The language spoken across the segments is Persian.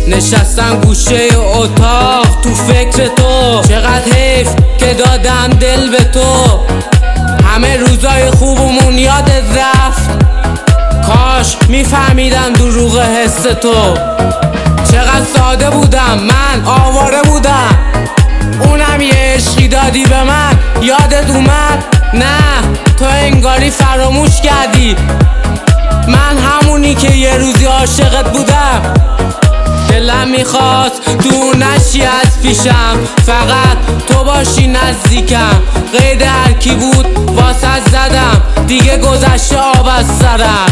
نشستم گوشه اتاق تو فکر تو، چقدر حیف که دادم دل به تو. همه روزای خوبمون یادت رفت، کاش میفهمیدم دروغ حس تو. چقدر ساده بودم من، آواره بودم، اونم یه عشقی دادی به من. یادت اومد؟ نه تو انگاری فراموش کردی. من همونی که یه روزی عاشقت بودم. دلم میخواست دور نشی از پیشم، فقط تو باشی نزدیکم. قید هر کی بود واسه زدم، دیگه گذشته آب از سرم.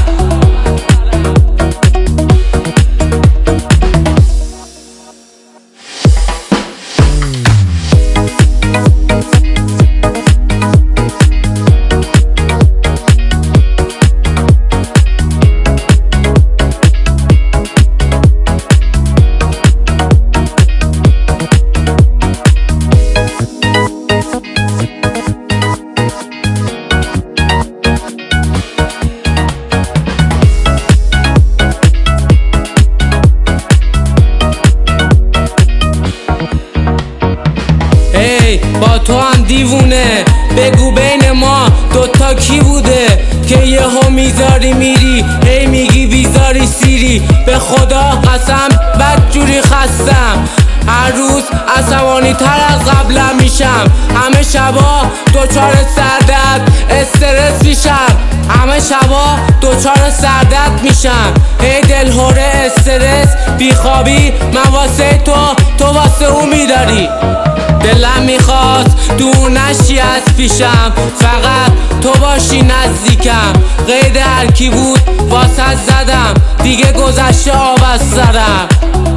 با تو هم دیوونه، بگو بین ما دوتا کی بوده که یهو میذاری میری، هی میگی بیزاری سیری. به خدا قسم بدجوری خستم، هر روز عصبانی تر از قبلم میشم. همه شبا دوچار سردرد استرس میشم، همه شبا دوچار سردرد میشم. هی دلهوره استرس بیخوابی، من واسه تو واسه اون میداری. دلم میخواست دور نشی از پیشم، فقط تو باشی نزدیکم. قید هر کی بود واسه زدم، دیگه گذشته آب از سرم.